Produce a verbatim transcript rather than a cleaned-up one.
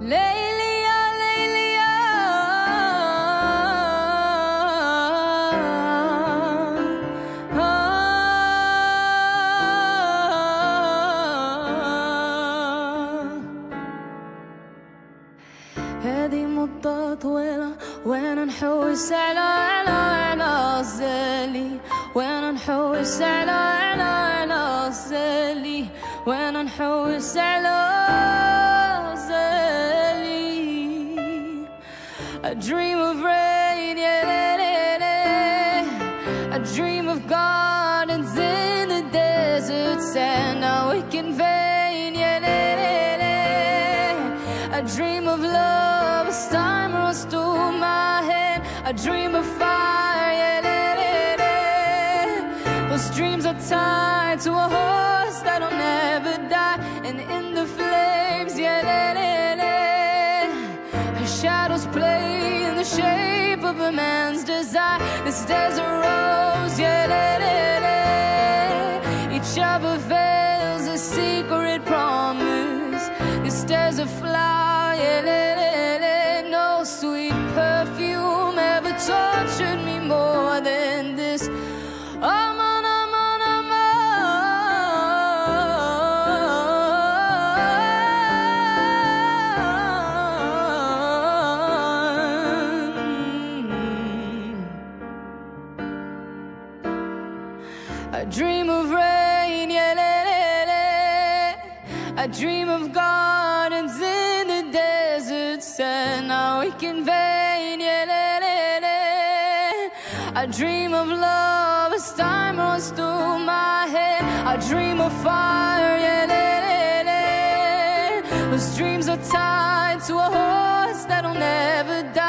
Lately, oh, lately, oh, oh, oh. هذه مدة طويلة وين نحوس على على على الزلي، وين نحوس على على على الزلي، وين نحوس على الزلي. I dream of rain, yeah, yeah, yeah, yeah. I dream of gardens in the desert sand, now we can vain, yeah, yeah, yeah, yeah. I dream of love as time runs through my head. I dream of fire, yeah, yeah, yeah, yeah. Those dreams are tied to a horse that'll never die, and in the flames, yeah, yeah, yeah, yeah. Her shadows play in the shape of a man's desire. This desert rose, yeah, yeah, yeah, yeah. Each other veils a secret promise. This desert flower, yeah, yeah, yeah, yeah. No sweet perfume ever tortured me more than this. I'm on, I'm on, I'm on. I dream of rain, yeah, yeah, yeah, yeah. I dream of gardens in the desert sand, now we can vain, yeah, yeah, yeah, yeah. I dream of love as time runs through my head. I dream of fire, yeah, yeah, yeah, yeah. Those dreams are tied to a horse that'll never die.